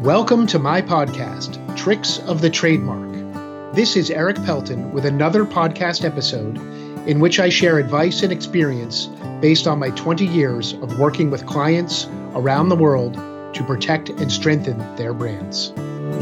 Welcome to my podcast, Tricks of the Trademark. This is Eric Pelton with another podcast episode in which I share advice and experience based on my 20 years of working with clients around the world to protect and strengthen their brands.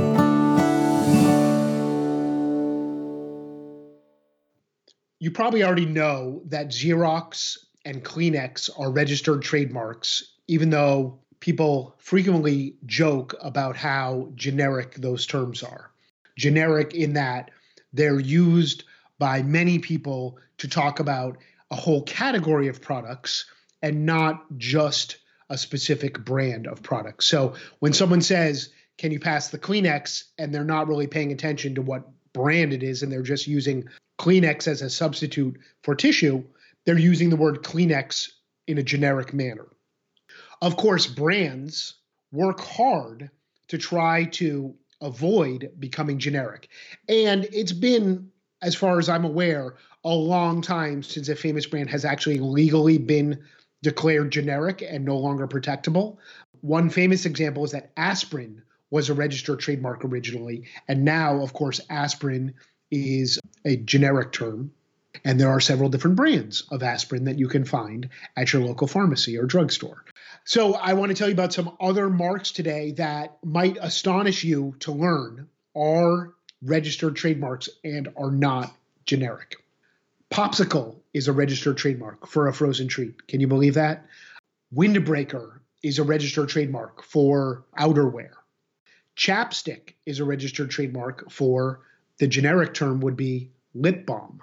You probably already know that Xerox and Kleenex are registered trademarks, even though people frequently joke about how generic those terms are. Generic in that they're used by many people to talk about a whole category of products and not just a specific brand of products. So when someone says, "Can you pass the Kleenex?" and they're not really paying attention to what brand it is and they're just using Kleenex as a substitute for tissue, they're using the word Kleenex in a generic manner. Of course, brands work hard to try to avoid becoming generic. And it's been, as far as I'm aware, a long time since a famous brand has actually legally been declared generic and no longer protectable. One famous example is that aspirin was a registered trademark originally. And now, of course, aspirin is a generic term. And there are several different brands of aspirin that you can find at your local pharmacy or drugstore. So I want to tell you about some other marks today that might astonish you to learn are registered trademarks and are not generic. Popsicle is a registered trademark for a frozen treat. Can you believe that? Windbreaker is a registered trademark for outerwear. Chapstick is a registered trademark for, the generic term would be lip balm.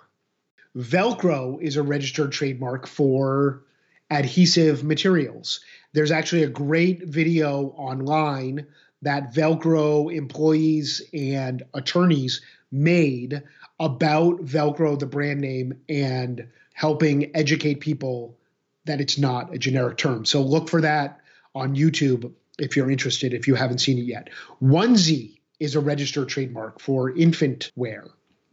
Velcro is a registered trademark for adhesive materials. There's actually a great video online that Velcro employees and attorneys made about Velcro, the brand name, and helping educate people that it's not a generic term. So look for that on YouTube if you're interested, if you haven't seen it yet. Onesie is a registered trademark for infant wear.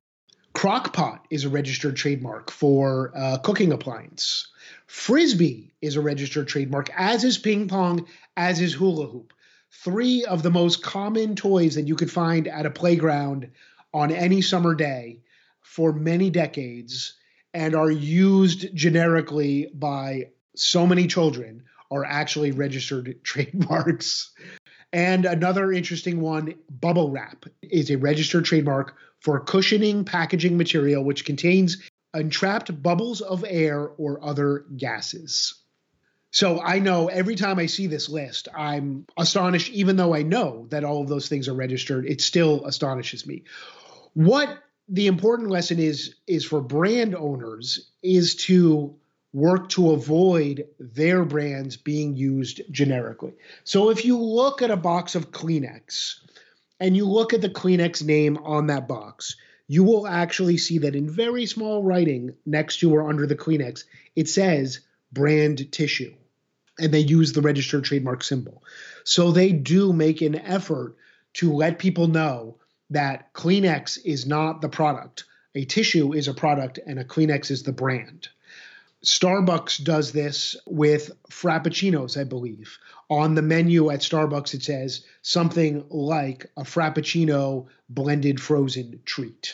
Crockpot is a registered trademark for a cooking appliance. Frisbee is a registered trademark, as is ping pong, as is hula hoop. Three of the most common toys that you could find at a playground on any summer day for many decades and are used generically by so many children are actually registered trademarks. And another interesting one, bubble wrap, is a registered trademark for cushioning packaging material which contains entrapped bubbles of air or other gases. So I know every time I see this list, I'm astonished, even though I know that all of those things are registered, it still astonishes me. What the important lesson is for brand owners is to work to avoid their brands being used generically. So if you look at a box of Kleenex and you look at the Kleenex name on that box, you will actually see that in very small writing next to or under the Kleenex, it says brand tissue, and they use the registered trademark symbol. So they do make an effort to let people know that Kleenex is not the product. A tissue is a product and a Kleenex is the brand. Starbucks does this with Frappuccinos, I believe. On the menu at Starbucks, it says something like a Frappuccino blended frozen treat.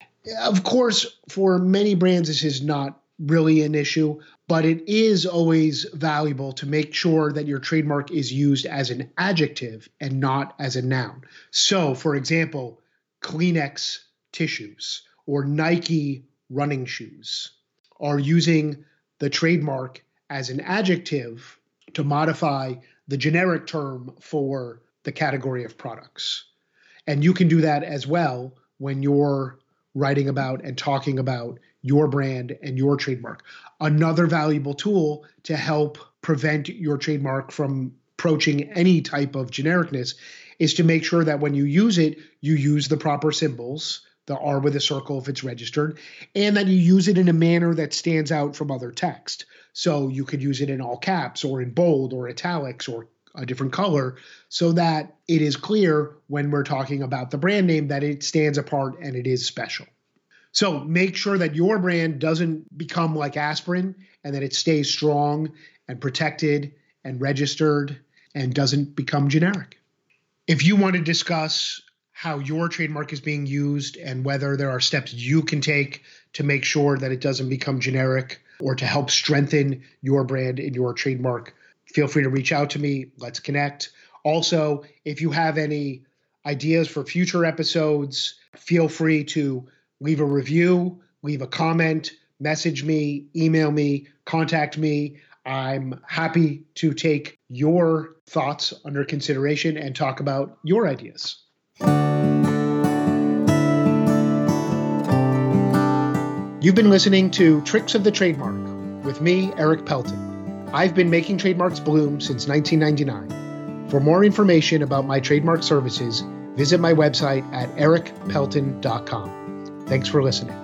Of course, for many brands, this is not really an issue, but it is always valuable to make sure that your trademark is used as an adjective and not as a noun. So, for example, Kleenex tissues or Nike running shoes are using the trademark as an adjective to modify the generic term for the category of products. And you can do that as well when you're writing about and talking about your brand and your trademark. Another valuable tool to help prevent your trademark from approaching any type of genericness is to make sure that when you use it, you use the proper symbols, the R with a circle if it's registered, and that you use it in a manner that stands out from other text. So you could use it in all caps or in bold or italics or a different color so that it is clear when we're talking about the brand name that it stands apart and it is special. So make sure that your brand doesn't become like aspirin and that it stays strong and protected and registered and doesn't become generic. If you want to discuss how your trademark is being used and whether there are steps you can take to make sure that it doesn't become generic or to help strengthen your brand and your trademark, feel free to reach out to me. Let's connect. Also, if you have any ideas for future episodes, feel free to leave a review, leave a comment, message me, email me, contact me. I'm happy to take your thoughts under consideration and talk about your ideas. You've been listening to Tricks of the Trademark with me, Eric Pelton. I've been making trademarks bloom since 1999. For more information about my trademark services, visit my website at ericpelton.com. Thanks for listening.